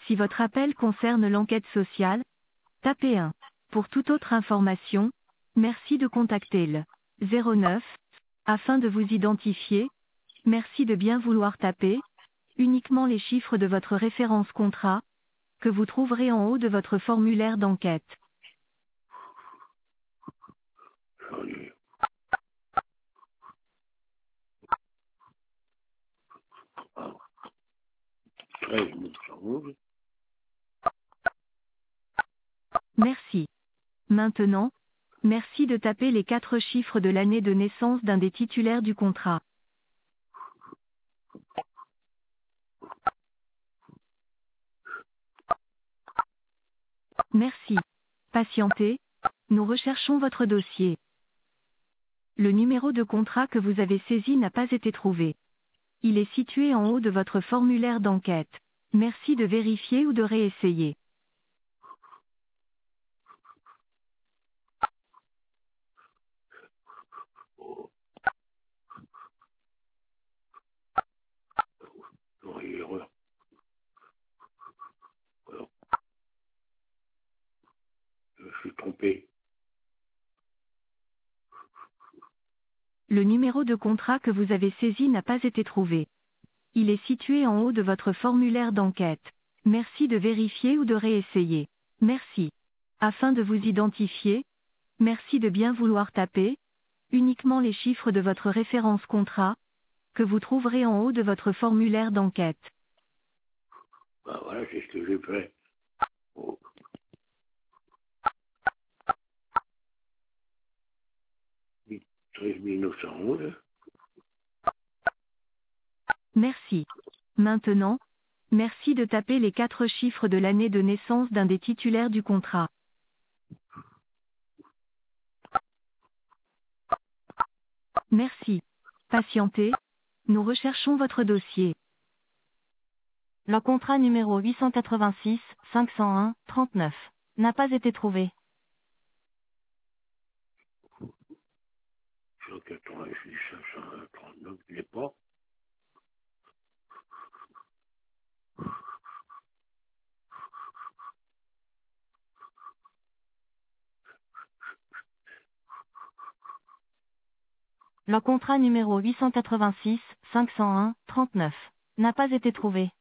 Si votre appel concerne l'enquête sociale, tapez 1. Pour toute autre information, merci de contacter le 09. Afin de vous identifier, merci de bien vouloir taper uniquement les chiffres de votre référence contrat, que vous trouverez en haut de votre formulaire d'enquête. J'en ai 13 911. Merci. Maintenant, merci de taper les 4 chiffres de l'année de naissance d'un des titulaires du contrat. Merci. Patientez, nous recherchons votre dossier. Le numéro de contrat que vous avez saisi n'a pas été trouvé. Il est situé en haut de votre formulaire d'enquête. Merci de vérifier ou de réessayer. Oh, non, il y a erreur. Alors, je me suis trompé. Le numéro de contrat que vous avez saisi n'a pas été trouvé. Il est situé en haut de votre formulaire d'enquête. Merci de vérifier ou de réessayer. Merci. Afin de vous identifier, merci de bien vouloir taper uniquement les chiffres de votre référence contrat, que vous trouverez en haut de votre formulaire d'enquête. Bah voilà, c'est ce que j'ai fait. Oh, 13 911. Merci. Maintenant, merci de taper les 4 chiffres de l'année de naissance d'un des titulaires du contrat. Merci. Patientez, nous recherchons votre dossier. Le contrat numéro 886 501 39 n'a pas été trouvé. 186 539, je l'ai pas. Le contrat numéro 886 501 39 n'a pas été trouvé.